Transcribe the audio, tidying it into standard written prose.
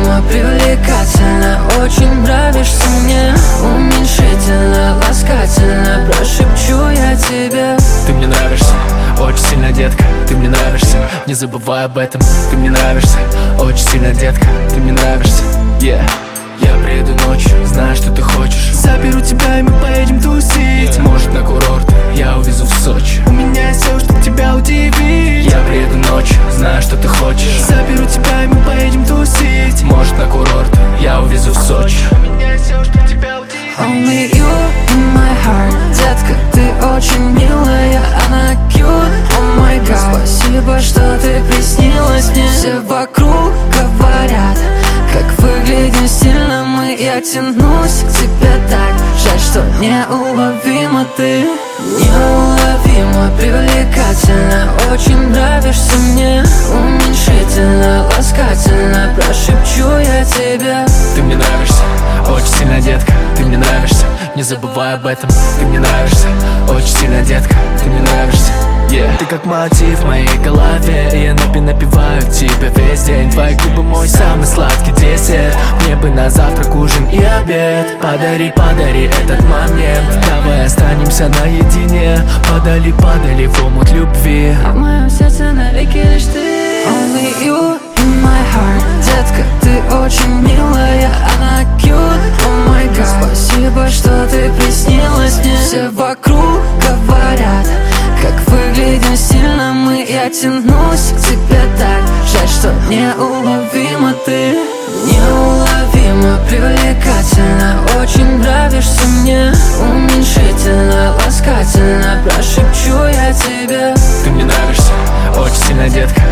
неуловимо, привлекательно, очень нравишься мне. Уменьшительно, ласкательно, прошепчу я тебе. Ты мне нравишься, очень сильно, детка, ты мне нравишься. Не забывай об этом, ты мне нравишься, очень сильно, детка, ты мне нравишься. Yeah. Я приеду ночью, знаю, что ты хочешь. Заберу тебя и мы поедем тусить. Может на курорт, я увезу в Сочи. У меня есть все, чтоб тебя удивить. Я приеду ночью, знаю, что ты хочешь. Заберу тебя и мы поедем тусить. Может на курорт, я увезу в Сочи. У меня есть все, чтоб тебя удивить. Only you in my heart, детка, ты очень милая, она cute, oh my god. Спасибо, что ты приснилась мне. Все вокруг говорят, как выглядим стильно мы. Я тянусь к тебе так, жаль, что неуловима ты. Неуловимо, привлекательно, очень нравишься мне. Уменьшительно, ласкательно, прошепчу я тебе. Ты мне нравишься, очень сильно, детка, ты мне нравишься. Не забывай об этом, ты мне нравишься, очень сильно, детка, ты мне нравишься. Yeah. Ты как мотив в моей голове, и я напеваю тебя весь день. Твои губы мой самый сладкий десерт. Мне бы на завтрак, ужин и обед. Подари, подари этот момент. Давай останемся наедине. Подали, подали в омут любви. А в моем сердце навеки лишь ты. Only you in my heart, детка, ты очень милая, она cute, oh my god. Спасибо, что ты приснилась мне. Все вокруг говорят, как выглядим стильно мы. Я тянусь к тебе так, жаль, что неуловима ты. Неуловимо, привлекательно, очень нравишься мне. Уменьшительно, ласкательно, прошепчу я тебе. Ты мне нравишься, очень сильно, детка,